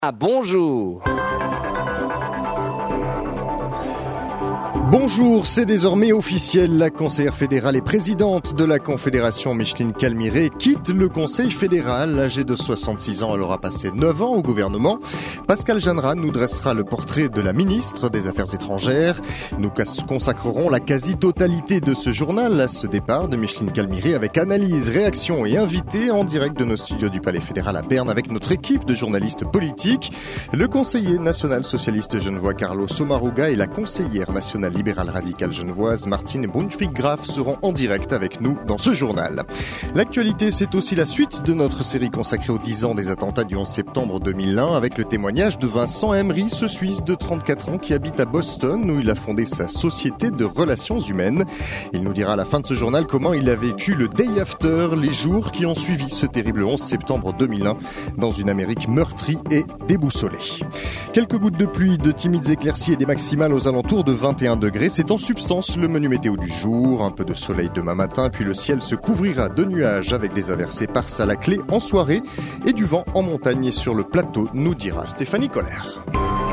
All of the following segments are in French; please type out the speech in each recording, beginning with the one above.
Ah, bonjour. Bonjour, c'est désormais officiel. La conseillère fédérale et présidente de la Confédération, Micheline Calmiré, quitte le Conseil fédéral. Âgée de 66 ans, elle aura passé 9 ans au gouvernement. Pascal Janra nous dressera le portrait de la ministre des Affaires étrangères. Nous consacrerons la quasi-totalité de ce journal à ce départ de Micheline Calmiré avec analyse, réaction et invité en direct de nos studios du Palais fédéral à Berne avec notre équipe de journalistes politiques. Le conseiller national socialiste genevois Carlo Sommaruga et la conseillère nationale libérale radicale genevoise Martine Brunswick-Graf seront en direct avec nous dans ce journal. L'actualité, c'est aussi la suite de notre série consacrée aux 10 ans des attentats du 11 septembre 2001 avec le témoignage de Vincent Emery, ce Suisse de 34 ans qui habite à Boston où il a fondé sa société de relations humaines. Il nous dira à la fin de ce journal comment il a vécu le day after, les jours qui ont suivi ce terrible 11 septembre 2001 dans une Amérique meurtrie et déboussolée. Quelques gouttes de pluie, de timides éclaircies et des maximales aux alentours de 21 degrés. C'est en substance le menu météo du jour. Un peu de soleil demain matin, puis le ciel se couvrira de nuages avec des averses éparses à la clé en soirée et du vent en montagne et sur le plateau, nous dira Stéphanie Collère.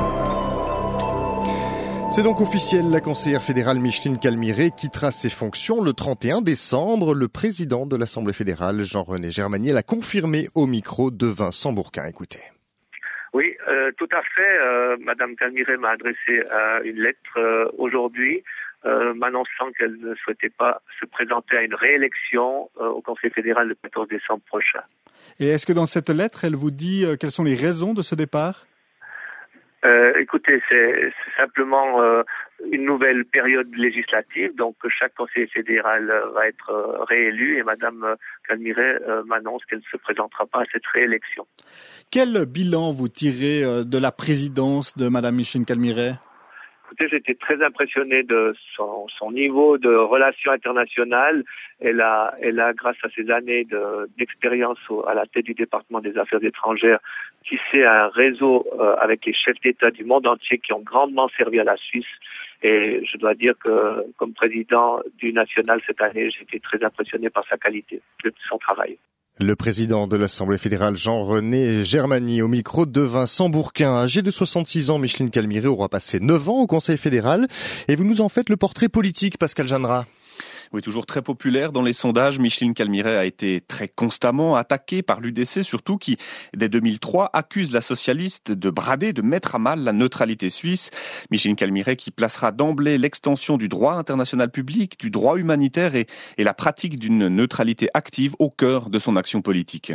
C'est donc officiel, la conseillère fédérale Micheline Calmiré quittera ses fonctions le 31 décembre. Le président de l'Assemblée fédérale, Jean-René Germanier, l'a confirmé au micro de Vincent Bourquin. Écoutez. Oui, tout à fait. Madame Calmiré m'a adressé une lettre aujourd'hui m'annonçant qu'elle ne souhaitait pas se présenter à une réélection au Conseil fédéral le 14 décembre prochain. Et est-ce que dans cette lettre, elle vous dit quelles sont les raisons de ce départ ? Écoutez, c'est simplement une nouvelle période législative, donc chaque conseiller fédéral va être réélu et Madame Calmiré m'annonce qu'elle ne se présentera pas à cette réélection. Quel bilan vous tirez de la présidence de Madame Micheline Calmiré ? Écoutez, j'étais très impressionné de son niveau de relations internationales. Elle a, grâce à ses années d'expérience à la tête du département des affaires étrangères, tissé un réseau avec les chefs d'État du monde entier qui ont grandement servi à la Suisse. Et je dois dire que, comme président du national cette année, j'étais très impressionné par sa qualité de son travail. Le président de l'Assemblée fédérale, Jean-René Germanier, au micro de Vincent Bourquin. Âgé de 66 ans, Micheline Calmiré aura passé 9 ans au Conseil fédéral. Et vous nous en faites le portrait politique, Pascal Janra. Oui, toujours très populaire dans les sondages. Micheline Calmiré a été très constamment attaquée par l'UDC, surtout qui, dès 2003, accuse la socialiste de brader, de mettre à mal la neutralité suisse. Micheline Calmiré qui placera d'emblée l'extension du droit international public, du droit humanitaire et la pratique d'une neutralité active au cœur de son action politique.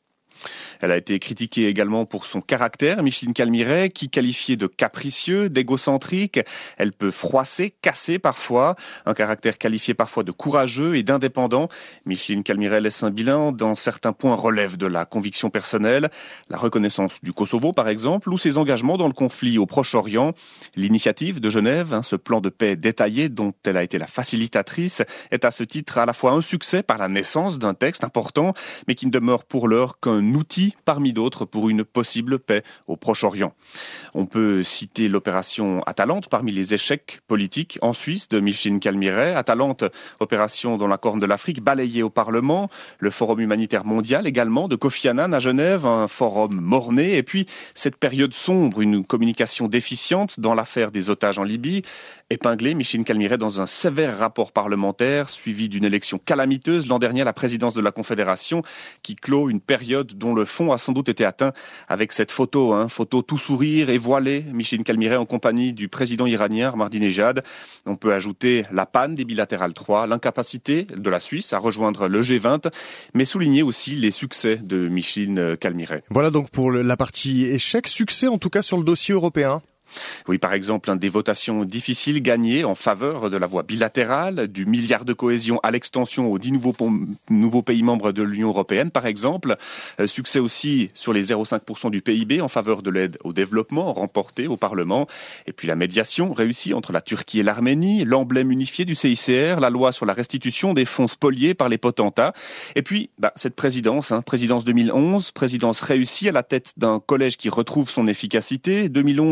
Elle a été critiquée également pour son caractère, Micheline Calmiré, qui qualifiée de capricieux, d'égocentrique. Elle peut froisser, casser parfois. Un caractère qualifié parfois de courageux et d'indépendant. Micheline Calmiré laisse un bilan dans certains points relève de la conviction personnelle. La reconnaissance du Kosovo, par exemple, ou ses engagements dans le conflit au Proche-Orient. L'initiative de Genève, ce plan de paix détaillé dont elle a été la facilitatrice, est à ce titre à la fois un succès par la naissance d'un texte important, mais qui ne demeure pour l'heure qu'un outil parmi d'autres pour une possible paix au Proche-Orient. On peut citer l'opération Atalante parmi les échecs politiques en Suisse de Micheline Calmiré. Atalante, opération dans la Corne de l'Afrique, balayée au Parlement. Le Forum humanitaire mondial également de Kofi Annan à Genève, un forum mort-né. Et puis cette période sombre, une communication déficiente dans l'affaire des otages en Libye. Épinglée, Micheline Calmiré dans un sévère rapport parlementaire suivi d'une élection calamiteuse l'an dernier à la présidence de la Confédération qui clôt une période dont le fond a sans doute été atteint avec cette photo, photo tout sourire et voilée, Micheline Calmiré en compagnie du président iranien Ahmadinejad. On peut ajouter la panne des bilatérales 3, l'incapacité de la Suisse à rejoindre le G20, mais souligner aussi les succès de Micheline Calmiré. Voilà donc pour la partie échec, succès en tout cas sur le dossier européen. Oui, par exemple, des votations difficiles gagnées en faveur de la voie bilatérale, du milliard de cohésion à l'extension aux 10 nouveaux pays membres de l'Union européenne, par exemple. Succès aussi sur les 0,5% du PIB en faveur de l'aide au développement remporté au Parlement. Et puis la médiation réussie entre la Turquie et l'Arménie, l'emblème unifié du CICR, la loi sur la restitution des fonds spoliés par les potentats. Et puis, cette présidence 2011, présidence réussie à la tête d'un collège qui retrouve son efficacité. 2011, véritable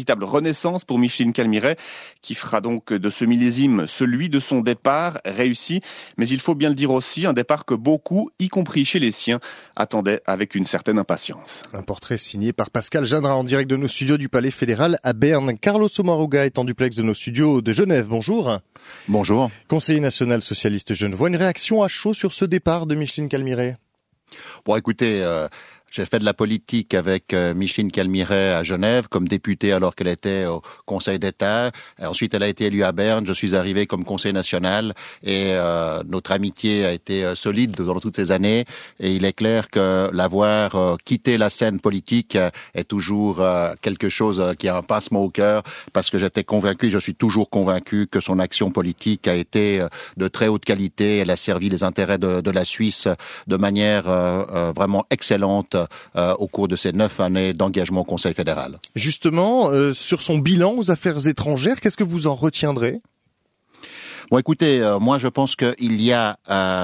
véritable renaissance pour Micheline Calmiret, qui fera donc de ce millésime celui de son départ réussi. Mais il faut bien le dire aussi, un départ que beaucoup, y compris chez les siens, attendaient avec une certaine impatience. Un portrait signé par Pascal Jeannera en direct de nos studios du Palais fédéral à Berne. Carlos Sommaruga est en duplex de nos studios de Genève. Bonjour. Bonjour. Conseiller national socialiste genevois, une réaction à chaud sur ce départ de Micheline Calmiret? Bon, écoutez, j'ai fait de la politique avec Micheline Calmiret à Genève comme députée alors qu'elle était au Conseil d'État. Ensuite, elle a été élue à Berne. Je suis arrivé comme conseiller national et notre amitié a été solide durant toutes ces années. Et il est clair que l'avoir quitté la scène politique est toujours quelque chose qui a un pincement au cœur parce que j'étais convaincu, je suis toujours convaincu que son action politique a été de très haute qualité. Elle a servi les intérêts de la Suisse de manière vraiment excellente au cours de ces 9 années d'engagement au Conseil fédéral. Justement, sur son bilan aux affaires étrangères, qu'est-ce que vous en retiendrez ? Bon, écoutez, moi je pense qu'il y a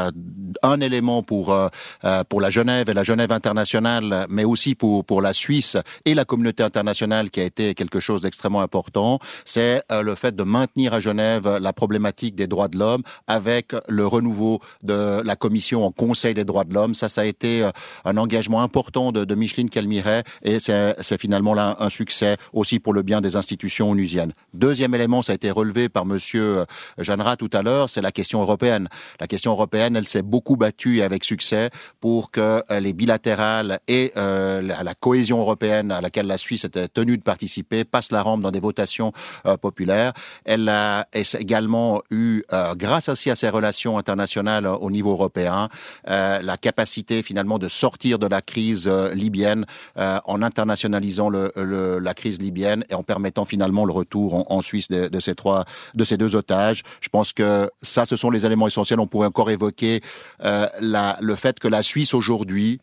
un élément pour la Genève et la Genève internationale, mais aussi pour la Suisse et la communauté internationale qui a été quelque chose d'extrêmement important, c'est le fait de maintenir à Genève la problématique des droits de l'homme avec le renouveau de la commission en Conseil des droits de l'homme. Ça a été un engagement important de Micheline Calmiret et c'est finalement là un succès aussi pour le bien des institutions onusiennes. Deuxième élément, ça a été relevé par monsieur Jeannera tout à l'heure, c'est la question européenne. La question européenne, elle s'est beaucoup battue avec succès pour que les bilatérales et la cohésion européenne à laquelle la Suisse était tenue de participer passent la rampe dans des votations populaires. Elle a également eu, grâce aussi à ses relations internationales au niveau européen, la capacité finalement de sortir de la crise libyenne en internationalisant la crise libyenne et en permettant finalement le retour en Suisse de ces deux otages. Je pense que ça, ce sont les éléments essentiels. On pourrait encore évoquer le fait que la Suisse aujourd'hui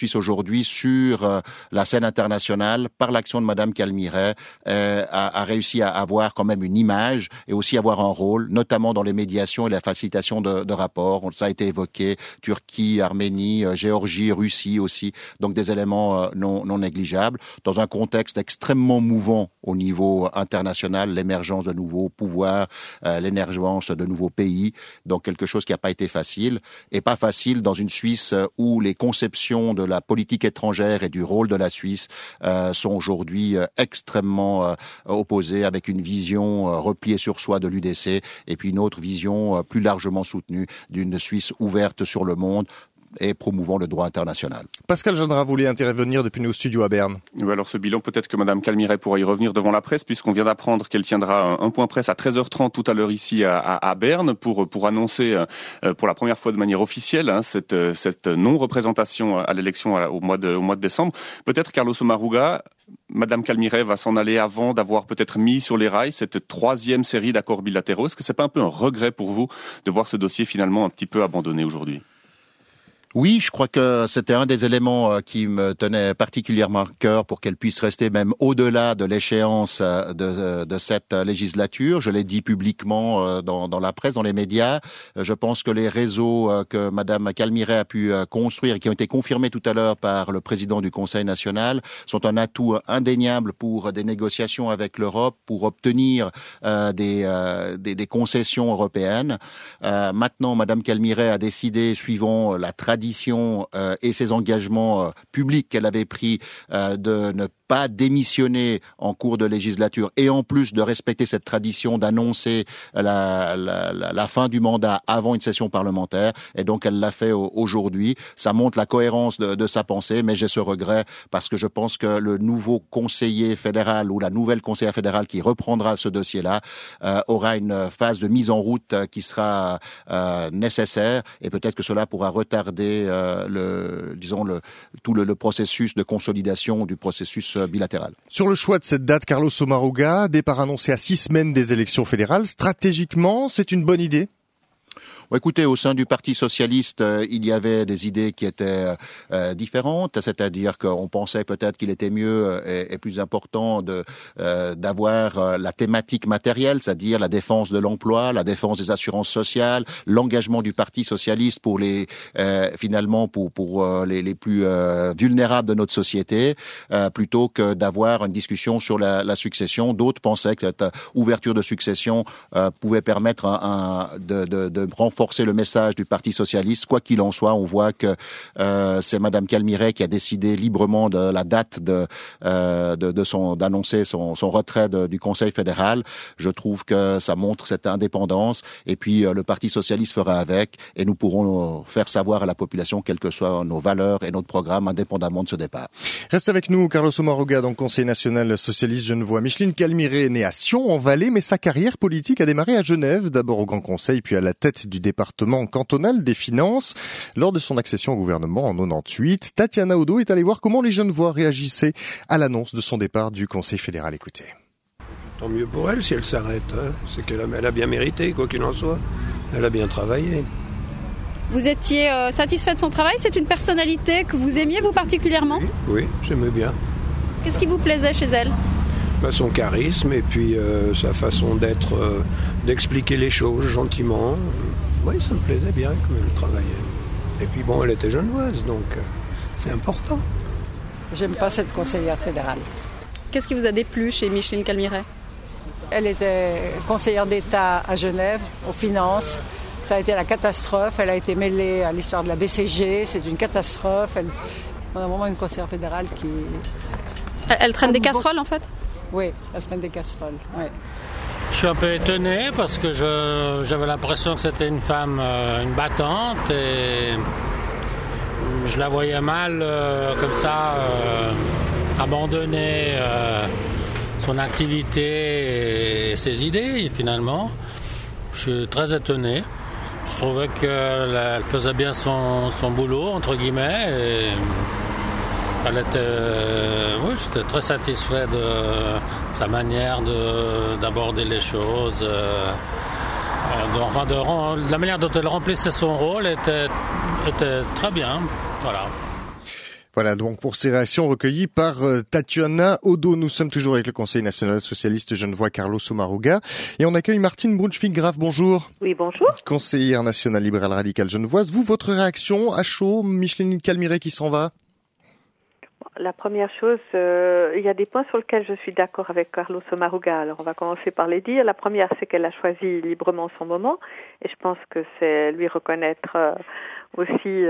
sur la scène internationale, par l'action de Madame Calmiret, a réussi à avoir quand même une image et aussi avoir un rôle, notamment dans les médiations et la facilitation de rapports. Ça a été évoqué, Turquie, Arménie, Géorgie, Russie aussi, donc des éléments non négligeables. Dans un contexte extrêmement mouvant au niveau international, l'émergence de nouveaux pouvoirs, l'émergence de nouveaux pays, donc quelque chose qui n'a pas été facile, et pas facile dans une Suisse où les conceptions de la politique étrangère et du rôle de la Suisse sont aujourd'hui extrêmement opposées, avec une vision repliée sur soi de l'UDC et puis une autre vision plus largement soutenue d'une Suisse ouverte sur le monde et promouvant le droit international. Pascal Jeannera voulait intervenir depuis nos studios à Berne. Oui, alors ce bilan, peut-être que Madame Calmiret pourra y revenir devant la presse, puisqu'on vient d'apprendre qu'elle tiendra un point presse à 13h30 tout à l'heure ici à Berne pour annoncer pour la première fois de manière officielle cette non-représentation à l'élection au mois de décembre. Peut-être Carlos Sommaruga, Madame Calmiret va s'en aller avant d'avoir peut-être mis sur les rails cette 3e série d'accords bilatéraux. Est-ce que c'est pas un peu un regret pour vous de voir ce dossier finalement un petit peu abandonné aujourd'hui ? Oui, je crois que c'était un des éléments qui me tenait particulièrement à cœur pour qu'elle puisse rester même au-delà de l'échéance de cette législature. Je l'ai dit publiquement dans la presse, dans les médias. Je pense que les réseaux que Madame Calmiret a pu construire et qui ont été confirmés tout à l'heure par le président du Conseil national sont un atout indéniable pour des négociations avec l'Europe, pour obtenir des concessions européennes. Maintenant, Madame Calmiret a décidé, suivant la tradition et ses engagements publics qu'elle avait pris de ne pas démissionner en cours de législature et en plus de respecter cette tradition d'annoncer la fin du mandat avant une session parlementaire, et donc elle l'a fait aujourd'hui. Ça montre la cohérence de sa pensée, mais j'ai ce regret parce que je pense que le nouveau conseiller fédéral ou la nouvelle conseillère fédérale qui reprendra ce dossier-là aura une phase de mise en route qui sera nécessaire, et peut-être que cela pourra retarder tout le processus de consolidation du processus bilatéral. Sur le choix de cette date, Carlos Sommaruga, départ annoncé à 6 semaines des élections fédérales, stratégiquement, c'est une bonne idée ? Bon, écoutez, au sein du Parti socialiste, il y avait des idées qui étaient différentes, c'est-à-dire qu'on pensait peut-être qu'il était mieux et plus important d'avoir la thématique matérielle, c'est-à-dire la défense de l'emploi, la défense des assurances sociales, l'engagement du Parti socialiste pour les plus vulnérables de notre société, plutôt que d'avoir une discussion sur la succession. D'autres pensaient que cette ouverture de succession pouvait permettre de renforcer le message du Parti socialiste. Quoi qu'il en soit, on voit que c'est Madame Calmiret qui a décidé librement de la date d'annoncer son retrait du Conseil fédéral. Je trouve que ça montre cette indépendance et puis le Parti socialiste fera avec et nous pourrons faire savoir à la population quelles que soient nos valeurs et notre programme indépendamment de ce départ. Reste avec nous Carlos Sommaruga dans le Conseil national socialiste genevois. Micheline Calmiret est née à Sion en Valais, mais sa carrière politique a démarré à Genève, d'abord au Grand Conseil puis à la tête du département cantonal des finances. Lors de son accession au gouvernement en 98, Tatiana Odo est allée voir comment les Genevois réagissaient à l'annonce de son départ du Conseil fédéral. Écoutez. Tant mieux pour elle si elle s'arrête. C'est qu'elle a bien mérité, quoi qu'il en soit. Elle a bien travaillé. Vous étiez satisfait de son travail? C'est une personnalité que vous aimiez, vous, particulièrement? Oui, j'aimais bien. Qu'est-ce qui vous plaisait chez elle? Son charisme et puis sa façon d'être, d'expliquer les choses gentiment. Oui, ça me plaisait bien comme elle travaillait. Et puis bon, elle était genevoise, donc c'est important. J'aime pas cette conseillère fédérale. Qu'est-ce qui vous a déplu chez Micheline Calmiret? Elle était conseillère d'État à Genève, aux finances. Ça a été la catastrophe. Elle a été mêlée à l'histoire de la BCG. C'est une catastrophe. On a vraiment une conseillère fédérale qui... Elle traîne des casseroles, en fait? Oui, elle traîne des casseroles, oui. Je suis un peu étonné parce que j'avais l'impression que c'était une femme, une battante, et je la voyais mal comme ça abandonner son activité et ses idées, finalement. Je suis très étonné. Je trouvais qu'elle faisait bien son boulot, entre guillemets, et j'étais très satisfait de sa manière d'aborder les choses. De la manière dont elle remplissait son rôle était très bien. Voilà donc pour ces réactions recueillies par Tatiana Odo. Nous sommes toujours avec le Conseil national socialiste genevois Carlos Sommaruga et on accueille Martine Brunschwig-Graf. Bonjour. Oui, bonjour. Conseillère nationale libérale radicale genevoise. Vous, votre réaction à chaud, Micheline Calmiret qui s'en va? La première chose, il y a des points sur lesquels je suis d'accord avec Carlos Sommaruga. Alors, on va commencer par les dire. La première, c'est qu'elle a choisi librement son moment, et je pense que c'est lui reconnaître aussi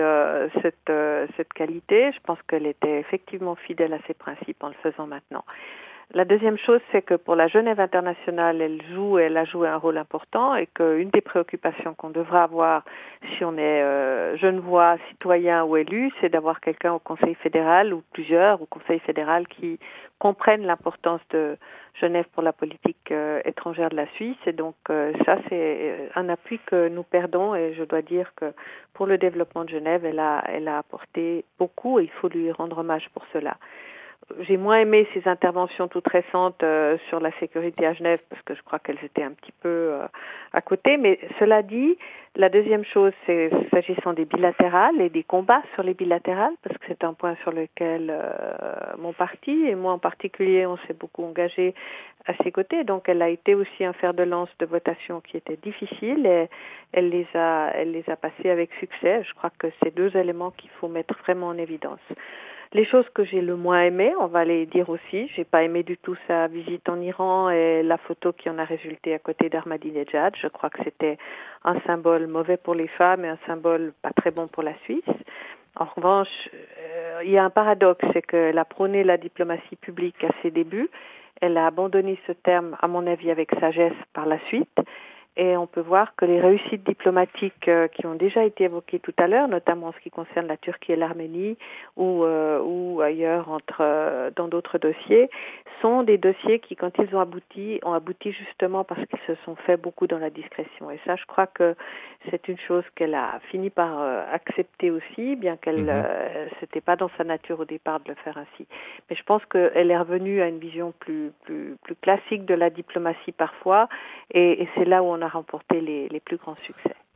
cette qualité. Je pense qu'elle était effectivement fidèle à ses principes en le faisant maintenant. La deuxième chose, c'est que pour la Genève internationale, elle a joué un rôle important et qu'une des préoccupations qu'on devra avoir si on est genevois, citoyen ou élu, c'est d'avoir quelqu'un au Conseil fédéral ou plusieurs au Conseil fédéral qui comprennent l'importance de Genève pour la politique étrangère de la Suisse. Et donc ça, c'est un appui que nous perdons et je dois dire que pour le développement de Genève, elle a apporté beaucoup et il faut lui rendre hommage pour cela. J'ai moins aimé ces interventions toutes récentes sur la sécurité à Genève parce que je crois qu'elles étaient un petit peu à côté. Mais cela dit, la deuxième chose, c'est s'agissant des bilatérales et des combats sur les bilatérales, parce que c'est un point sur lequel mon parti et moi en particulier, on s'est beaucoup engagé à ses côtés. Donc, elle a été aussi un fer de lance de votation qui était difficile et elle les a passés avec succès. Je crois que c'est deux éléments qu'il faut mettre vraiment en évidence. Les choses que j'ai le moins aimées, on va les dire aussi. J'ai pas aimé du tout sa visite en Iran et la photo qui en a résulté à côté d'Ahmadinejad. Je crois que c'était un symbole mauvais pour les femmes et un symbole pas très bon pour la Suisse. En revanche, il y a un paradoxe, c'est qu'elle a prôné la diplomatie publique à ses débuts. Elle a abandonné ce terme, à mon avis, avec sagesse par la suite. Et on peut voir que les réussites diplomatiques qui ont déjà été évoquées tout à l'heure, notamment en ce qui concerne la Turquie et l'Arménie ou ailleurs dans d'autres dossiers, sont des dossiers qui, quand ils ont abouti justement parce qu'ils se sont faits beaucoup dans la discrétion. Et ça, je crois que c'est une chose qu'elle a fini par accepter aussi, bien qu'elle c'était pas dans sa nature au départ de le faire ainsi. Mais je pense qu'elle est revenue à une vision plus classique de la diplomatie parfois, et c'est là où on a remporté les plus grands succès.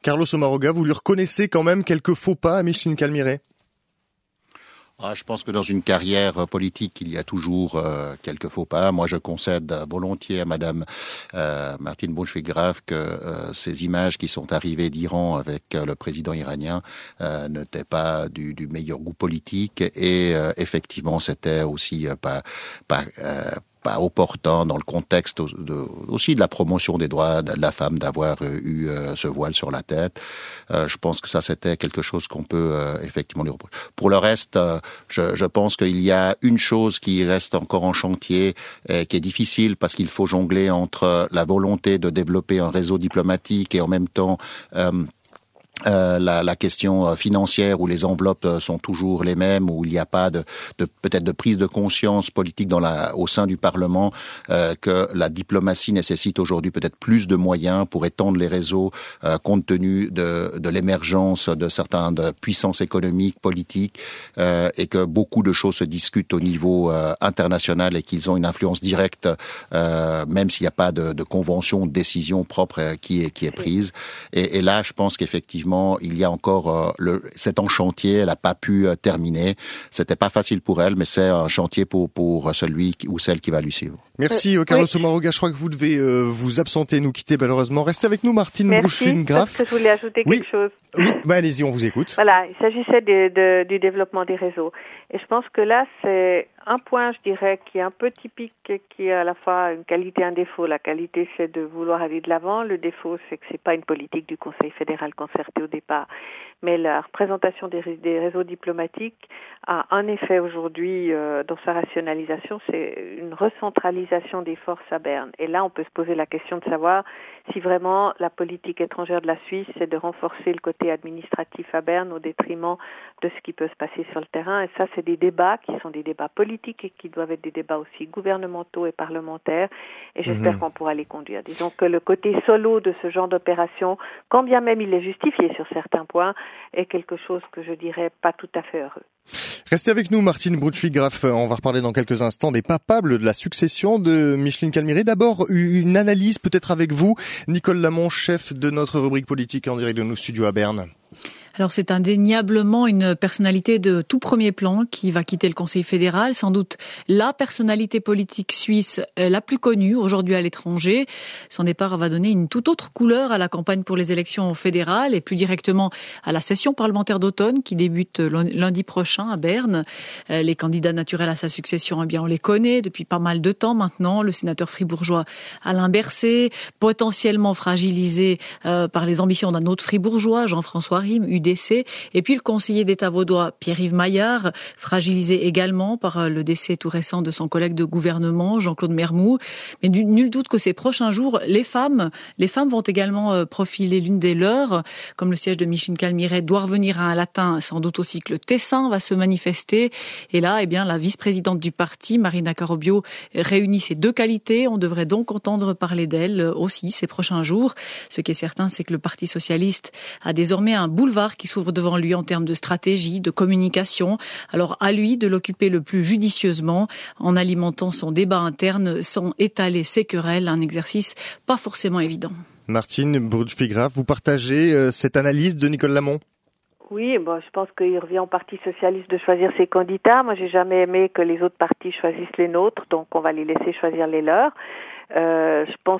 Carlos Sommaruga, vous lui reconnaissez quand même quelques faux pas à Micheline Calmiret? Je pense que dans une carrière politique, il y a toujours quelques faux pas. Moi, je concède volontiers à Madame Martine Brunswick-Graf que ces images qui sont arrivées d'Iran avec le président iranien n'étaient pas du meilleur goût politique et effectivement, c'était aussi pas opportun dans le contexte aussi de la promotion des droits de la femme d'avoir eu ce voile sur la tête. Je pense que ça, c'était quelque chose qu'on peut effectivement lui reprocher. Pour le reste, je pense qu'il y a une chose qui reste encore en chantier, qui est difficile parce qu'il faut jongler entre la volonté de développer un réseau diplomatique et en même temps la question financière où les enveloppes sont toujours les mêmes, où il n'y a pas peut-être de prise de conscience politique au sein du Parlement, que la diplomatie nécessite aujourd'hui peut-être plus de moyens pour étendre les réseaux compte tenu de l'émergence de certaines puissances économiques, politiques, et que beaucoup de choses se discutent au niveau international et qu'ils ont une influence directe, même s'il n'y a pas de convention, de décision propre qui est prise. Et là, je pense qu'effectivement, il y a encore c'est en chantier, elle n'a pas pu terminer. C'était pas facile pour elle, mais c'est un chantier pour celui ou celle qui va lui suivre. Merci Carlos Sommaruga, je crois que vous devez vous absenter, nous quitter malheureusement. Restez avec nous, Martine Brunswick-Graf. Parce que je voulais ajouter quelque chose. Oui, allez-y, on vous écoute. Voilà, il s'agissait du développement des réseaux. Et je pense que là, c'est un point, je dirais, qui est un peu typique, qui est à la fois une qualité et un défaut. La qualité, c'est de vouloir aller de l'avant. Le défaut, c'est que c'est pas une politique du Conseil fédéral concerté au départ. Mais la représentation des réseaux diplomatiques a un effet aujourd'hui dans sa rationalisation, c'est une recentralisation des forces à Berne. Et là, on peut se poser la question de savoir si vraiment la politique étrangère de la Suisse, c'est de renforcer le côté administratif à Berne au détriment de ce qui peut se passer sur le terrain. Et ça, c'est des débats qui sont des débats politiques et qui doivent être des débats aussi gouvernementaux et parlementaires. Et j'espère qu'on pourra les conduire. Disons que le côté solo de ce genre d'opération, quand bien même il est justifié sur certains points, est quelque chose que je dirais pas tout à fait heureux. Restez avec nous, Martine Brunswick-Graf. On va reparler dans quelques instants des papables de la succession de Micheline Calmiret. D'abord, une analyse peut-être avec vous, Nicole Lamont, chef de notre rubrique politique en direct de nos studios à Berne. Alors c'est indéniablement une personnalité de tout premier plan qui va quitter le Conseil fédéral, sans doute la personnalité politique suisse la plus connue aujourd'hui à l'étranger. Son départ va donner une toute autre couleur à la campagne pour les élections fédérales et plus directement à la session parlementaire d'automne qui débute lundi prochain à Berne. Les candidats naturels à sa succession, eh bien on les connaît depuis pas mal de temps maintenant. Le sénateur fribourgeois Alain Berset, potentiellement fragilisé par les ambitions d'un autre fribourgeois, Jean-François Rime, UDC, et puis le conseiller d'État vaudois Pierre-Yves Maillard, fragilisé également par le décès tout récent de son collègue de gouvernement Jean-Claude Mermoux. Mais nul doute que ces prochains jours, les femmes vont également profiler l'une des leurs, comme le siège de Micheline Calmiret doit revenir à un latin, sans doute aussi que le Tessin va se manifester. Et là, eh bien, la vice-présidente du parti, Marina Carobio, réunit ces deux qualités. On devrait donc entendre parler d'elle aussi ces prochains jours. Ce qui est certain, c'est que le Parti socialiste a désormais un boulevard qui s'ouvre devant lui en termes de stratégie, de communication. Alors à lui de l'occuper le plus judicieusement en alimentant son débat interne sans étaler ses querelles, un exercice pas forcément évident. Martine Brunswick-Graf, vous partagez cette analyse de Nicole Lamont ? Oui, je pense qu'il revient au Parti socialiste de choisir ses candidats. Moi, j'ai jamais aimé que les autres partis choisissent les nôtres, donc on va les laisser choisir les leurs. Je pense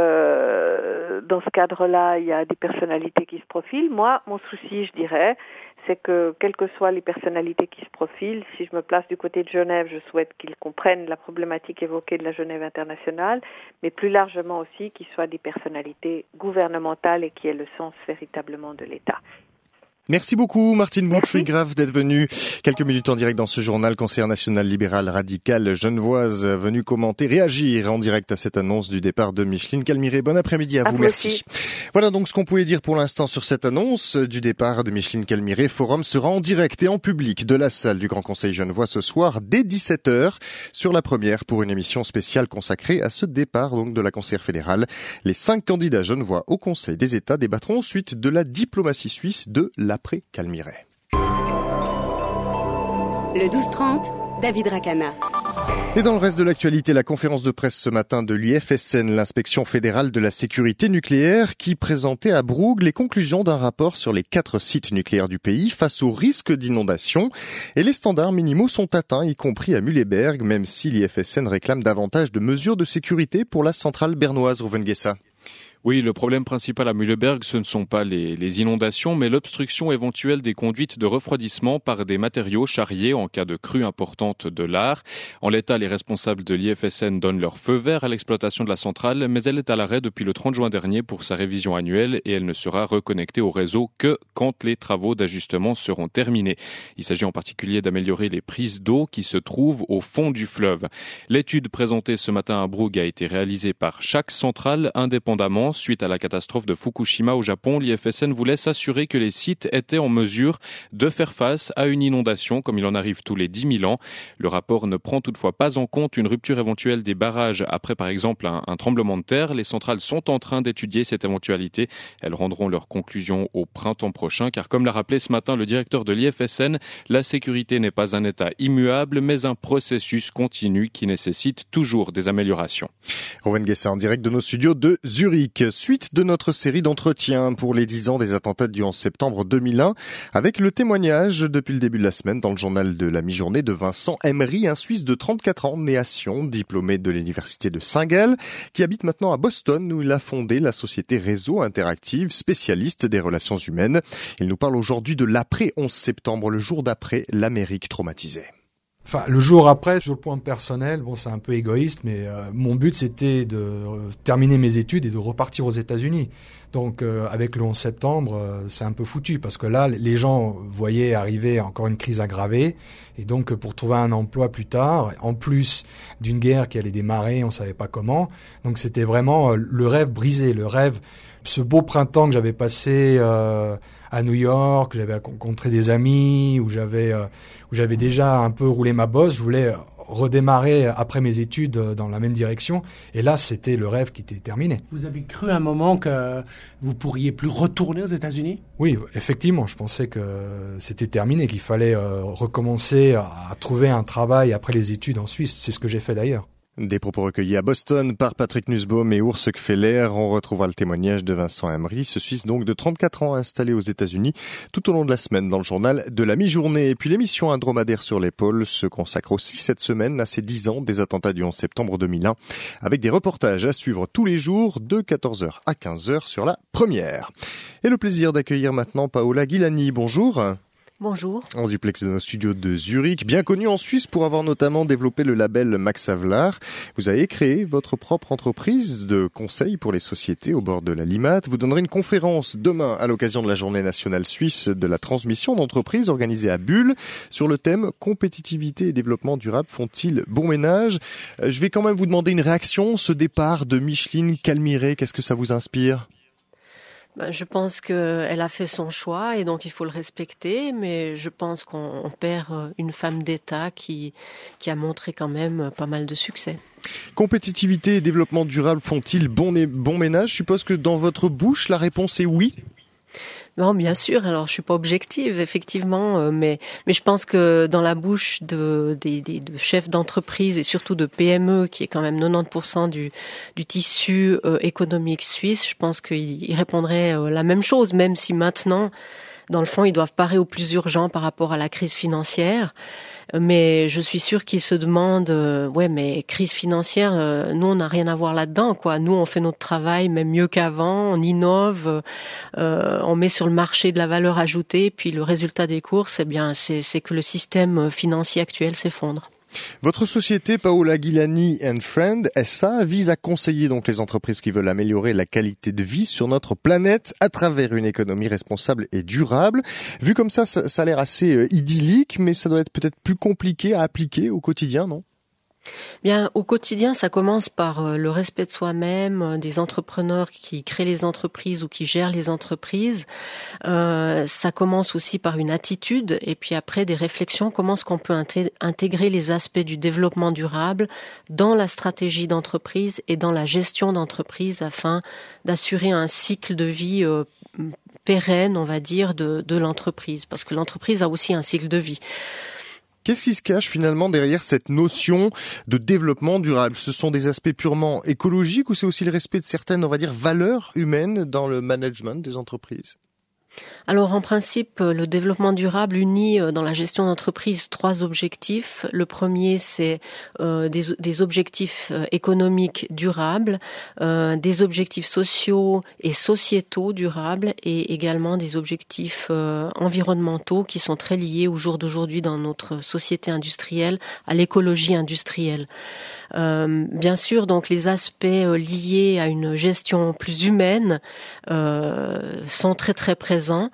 que dans ce cadre-là, il y a des personnalités qui se profilent. Moi, mon souci, je dirais, c'est que quelles que soient les personnalités qui se profilent, si je me place du côté de Genève, je souhaite qu'ils comprennent la problématique évoquée de la Genève internationale, mais plus largement aussi qu'ils soient des personnalités gouvernementales et qui aient le sens véritablement de l'État. Merci beaucoup Martine Brunswick-Graf d'être venue quelques minutes en direct dans ce journal. Conseillère nationale libérale radicale genevoise venue commenter, réagir en direct à cette annonce du départ de Micheline Calmiret. Bon après-midi à vous, merci. Voilà donc ce qu'on pouvait dire pour l'instant sur cette annonce du départ de Micheline Calmiret. Forum sera en direct et en public de la salle du Grand Conseil genevois ce soir dès 17h sur La Première pour une émission spéciale consacrée à ce départ donc de la conseillère fédérale. Les 5 candidats genevois au Conseil des États débattront ensuite de la diplomatie suisse de l'après Calmiret. Le 12-30, David Racana. Et dans le reste de l'actualité, la conférence de presse ce matin de l'IFSN, l'inspection fédérale de la sécurité nucléaire, qui présentait à Brugg les conclusions d'un rapport sur les 4 sites nucléaires du pays face au risque d'inondation. Et les standards minimaux sont atteints, y compris à Mühleberg, même si l'IFSN réclame davantage de mesures de sécurité pour la centrale bernoise, Rouven Guessa. Oui, le problème principal à Mühleberg, ce ne sont pas les inondations, mais l'obstruction éventuelle des conduites de refroidissement par des matériaux charriés en cas de crue importante de l'Aar. En l'état, les responsables de l'IFSN donnent leur feu vert à l'exploitation de la centrale, mais elle est à l'arrêt depuis le 30 juin dernier pour sa révision annuelle et elle ne sera reconnectée au réseau que quand les travaux d'ajustement seront terminés. Il s'agit en particulier d'améliorer les prises d'eau qui se trouvent au fond du fleuve. L'étude présentée ce matin à Brugg a été réalisée par chaque centrale indépendamment. Suite à la catastrophe de Fukushima au Japon, l'IFSN voulait s'assurer que les sites étaient en mesure de faire face à une inondation comme il en arrive tous les 10 000 ans. Le rapport ne prend toutefois pas en compte une rupture éventuelle des barrages après par exemple un tremblement de terre. Les centrales sont en train d'étudier cette éventualité. Elles rendront leurs conclusions au printemps prochain car comme l'a rappelé ce matin le directeur de l'IFSN, la sécurité n'est pas un état immuable mais un processus continu qui nécessite toujours des améliorations. Rouven Guessa en direct de nos studios de Zurich. Suite de notre série d'entretiens pour les 10 ans des attentats du 11 septembre 2001 avec le témoignage depuis le début de la semaine dans le journal de la mi-journée de Vincent Emery, un Suisse de 34 ans, né à Sion, diplômé de l'université de Saint-Gall, qui habite maintenant à Boston où il a fondé la société Réseau Interactive, spécialiste des relations humaines. Il nous parle aujourd'hui de l'après 11 septembre, le jour d'après l'Amérique traumatisée. Enfin, le jour après, sur le point personnel, bon, c'est un peu égoïste, mais mon but, c'était de terminer mes études et de repartir aux États-Unis. Donc, avec le 11 septembre, c'est un peu foutu, parce que là, les gens voyaient arriver encore une crise aggravée, et donc, pour trouver un emploi plus tard, en plus d'une guerre qui allait démarrer, on savait pas comment, donc c'était vraiment le rêve brisé, le rêve, ce beau printemps que j'avais passé à New York, j'avais rencontré des amis, où j'avais déjà un peu roulé ma bosse, je voulais redémarrer après mes études dans la même direction. Et là, c'était le rêve qui était terminé. Vous avez cru à un moment que vous pourriez plus retourner aux États-Unis ? Oui, effectivement, je pensais que c'était terminé, qu'il fallait recommencer à trouver un travail après les études en Suisse. C'est ce que j'ai fait d'ailleurs. Des propos recueillis à Boston par Patrick Nussbaum et Urs Kfeller. On retrouvera le témoignage de Vincent Emery, ce Suisse donc de 34 ans installé aux États-Unis tout au long de la semaine dans le journal de la mi-journée. Et puis l'émission Un dromadaire sur l'épaule se consacre aussi cette semaine à ces 10 ans des attentats du 11 septembre 2001 avec des reportages à suivre tous les jours de 14h à 15h sur la première. Et le plaisir d'accueillir maintenant Paola Ghilani. Bonjour. Bonjour. En duplex de nos studios de Zurich, bien connu en Suisse pour avoir notamment développé le label Max Havelaar. Vous avez créé votre propre entreprise de conseil pour les sociétés au bord de la Limmat. Vous donnerez une conférence demain à l'occasion de la Journée nationale suisse de la transmission d'entreprise organisée à Bulle sur le thème compétitivité et développement durable font-ils bon ménage? Je vais quand même vous demander une réaction. Ce départ de Micheline Calmiret, qu'est-ce que ça vous inspire? Je pense qu'elle a fait son choix et donc il faut le respecter, mais je pense qu'on perd une femme d'État qui a montré quand même pas mal de succès. Compétitivité et développement durable font-ils bon ménage? Je suppose que dans votre bouche, la réponse est oui. Non, bien sûr. Alors, je suis pas objective, effectivement, mais je pense que dans la bouche de chefs d'entreprise et surtout de PME, qui est quand même 90% du tissu économique suisse, je pense qu'ils répondraient la même chose, même si maintenant, dans le fond, ils doivent parer au plus urgent par rapport à la crise financière. Mais je suis sûre qu'ils se demandent, ouais, mais crise financière, nous on n'a rien à voir là-dedans, quoi. Nous on fait notre travail même mieux qu'avant, on innove, on met sur le marché de la valeur ajoutée, puis le résultat des courses, eh bien, c'est que le système financier actuel s'effondre. Votre société Paola Ghilani & Friend SA vise à conseiller donc les entreprises qui veulent améliorer la qualité de vie sur notre planète à travers une économie responsable et durable. Vu comme ça a l'air assez idyllique, mais ça doit être peut-être plus compliqué à appliquer au quotidien, non ? Bien, au quotidien, ça commence par le respect de soi-même, des entrepreneurs qui créent les entreprises ou qui gèrent les entreprises. Ça commence aussi par une attitude et puis après des réflexions. Comment est-ce qu'on peut intégrer les aspects du développement durable dans la stratégie d'entreprise et dans la gestion d'entreprise afin d'assurer un cycle de vie pérenne, on va dire, de l'entreprise. Parce que l'entreprise a aussi un cycle de vie. Qu'est-ce qui se cache finalement derrière cette notion de développement durable? Ce sont des aspects purement écologiques ou c'est aussi le respect de certaines, on va dire, valeurs humaines dans le management des entreprises? Alors en principe, le développement durable unit dans la gestion d'entreprise 3 objectifs. Le premier, c'est des objectifs économiques durables, des objectifs sociaux et sociétaux durables et également des objectifs environnementaux qui sont très liés au jour d'aujourd'hui dans notre société industrielle à l'écologie industrielle. Bien sûr, donc les aspects liés à une gestion plus humaine sont très très présents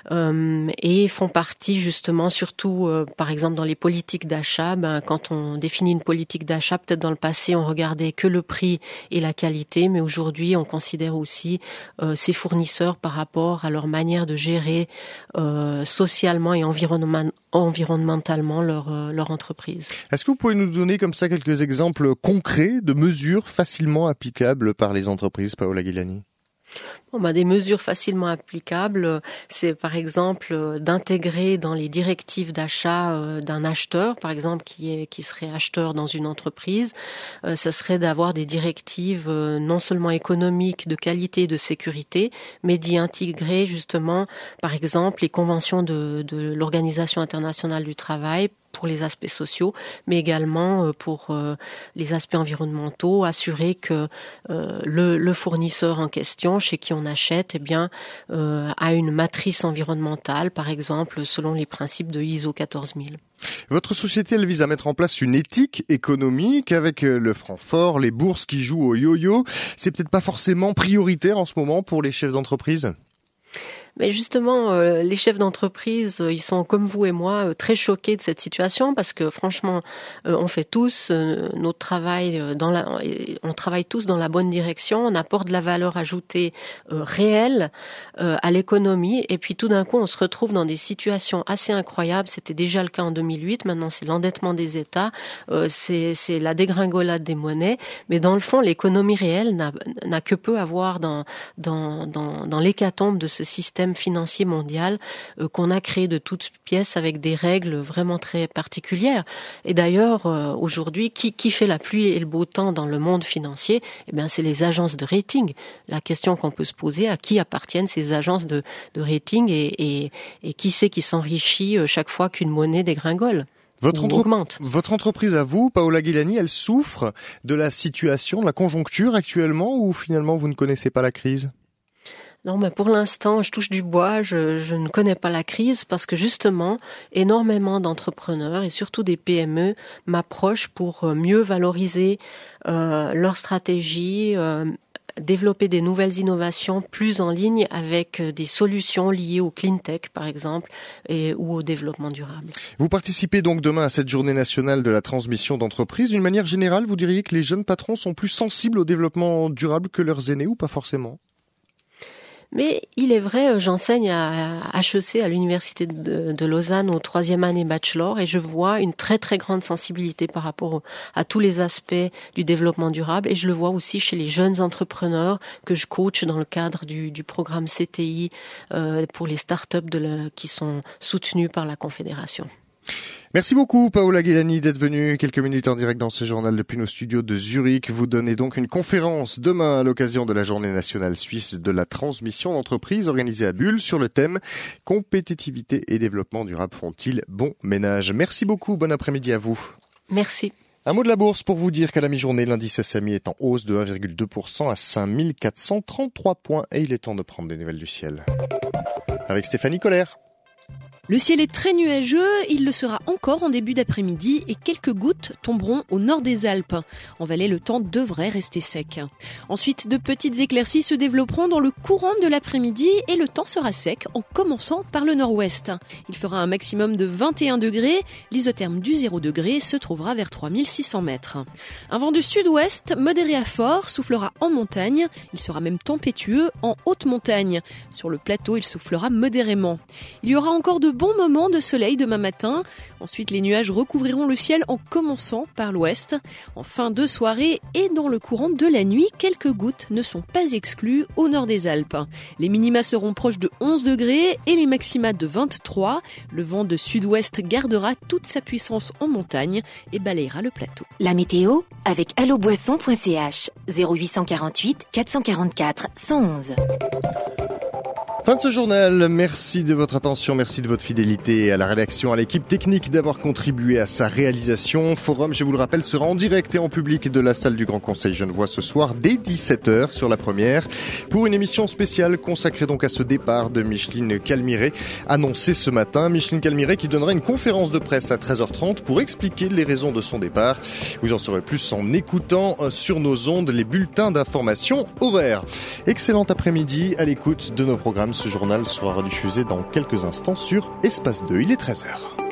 et font partie justement surtout par exemple dans les politiques d'achat. Quand on définit une politique d'achat, peut-être dans le passé on regardait que le prix et la qualité, mais aujourd'hui on considère aussi ces fournisseurs par rapport à leur manière de gérer socialement et environnementalement leur entreprise. Est-ce que vous pouvez nous donner comme ça quelques exemples concrets de mesures facilement applicables par les entreprises, Paola Ghilani? Des mesures facilement applicables, c'est par exemple d'intégrer dans les directives d'achat d'un acheteur, par exemple qui serait acheteur dans une entreprise, ça serait d'avoir des directives non seulement économiques, de qualité et de sécurité, mais d'y intégrer justement, par exemple, les conventions de l'Organisation internationale du travail pour les aspects sociaux, mais également pour les aspects environnementaux, assurer que le fournisseur en question, chez qui on achète, a une matrice environnementale, par exemple, selon les principes de ISO 14000. Votre société, elle vise à mettre en place une éthique économique avec le franc fort, les bourses qui jouent au yo-yo. C'est peut-être pas forcément prioritaire en ce moment pour les chefs d'entreprise? Mais justement, les chefs d'entreprise, ils sont comme vous et moi très choqués de cette situation parce que franchement, on fait tous notre travail on travaille tous dans la bonne direction, on apporte de la valeur ajoutée réelle à l'économie et puis tout d'un coup, on se retrouve dans des situations assez incroyables. C'était déjà le cas en 2008, maintenant c'est l'endettement des États, c'est la dégringolade des monnaies, mais dans le fond, l'économie réelle n'a que peu à voir dans l'hécatombe de ce système financier mondial qu'on a créé de toutes pièces avec des règles vraiment très particulières. Et d'ailleurs, aujourd'hui, qui fait la pluie et le beau temps dans le monde financier? C'est les agences de rating. La question qu'on peut se poser, à qui appartiennent ces agences de rating et qui c'est qui s'enrichit chaque fois qu'une monnaie dégringole? Votre entreprise à vous, Paola Ghilani, elle souffre de la situation, de la conjoncture actuellement ou finalement vous ne connaissez pas la crise? Non, mais pour l'instant, je touche du bois, je ne connais pas la crise parce que justement, énormément d'entrepreneurs et surtout des PME m'approchent pour mieux valoriser leur stratégie, développer des nouvelles innovations plus en ligne avec des solutions liées au clean tech, par exemple, ou au développement durable. Vous participez donc demain à cette journée nationale de la transmission d'entreprise. D'une manière générale, vous diriez que les jeunes patrons sont plus sensibles au développement durable que leurs aînés ou pas forcément? Mais il est vrai, j'enseigne à HEC, à l'université de Lausanne, au 3e année bachelor, et je vois une très très grande sensibilité par rapport à tous les aspects du développement durable, et je le vois aussi chez les jeunes entrepreneurs que je coach dans le cadre du programme CTI pour les startups qui sont soutenus par la Confédération. Merci beaucoup Paola Ghilani d'être venue quelques minutes en direct dans ce journal depuis nos studios de Zurich. Vous donnez donc une conférence demain à l'occasion de la Journée nationale suisse de la transmission d'entreprise organisée à Bulle sur le thème « Compétitivité et développement durable font-ils bon ménage ?» Merci beaucoup, bon après-midi à vous. Merci. Un mot de la bourse pour vous dire qu'à la mi-journée, l'indice SMI est en hausse de 1,2% à 5433 points et il est temps de prendre des nouvelles du ciel. Avec Stéphanie Collère. Le ciel est très nuageux, il le sera encore en début d'après-midi et quelques gouttes tomberont au nord des Alpes. En Valais, le temps devrait rester sec. Ensuite, de petites éclaircies se développeront dans le courant de l'après-midi et le temps sera sec en commençant par le nord-ouest. Il fera un maximum de 21 degrés, l'isotherme du 0 degré se trouvera vers 3600 mètres. Un vent du sud-ouest, modéré à fort, soufflera en montagne, il sera même tempétueux en haute montagne. Sur le plateau, il soufflera modérément. Il y aura encore de bon moment de soleil demain matin. Ensuite, les nuages recouvriront le ciel en commençant par l'ouest. En fin de soirée et dans le courant de la nuit, quelques gouttes ne sont pas exclues au nord des Alpes. Les minima seront proches de 11 degrés et les maxima de 23. Le vent de sud-ouest gardera toute sa puissance en montagne et balayera le plateau. La météo avec alloboisson.ch 0848 444 111. Fin de ce journal, merci de votre attention, merci de votre fidélité à la rédaction, à l'équipe technique d'avoir contribué à sa réalisation. Forum, je vous le rappelle, sera en direct et en public de la salle du Grand Conseil Genevois ce soir dès 17h sur la première pour une émission spéciale consacrée donc à ce départ de Micheline Calmiret annoncé ce matin. Micheline Calmiret qui donnera une conférence de presse à 13h30 pour expliquer les raisons de son départ. Vous en saurez plus en écoutant sur nos ondes les bulletins d'information horaires. Excellent après-midi à l'écoute de nos programmes. Ce journal sera rediffusé dans quelques instants sur Espace 2. Il est 13h.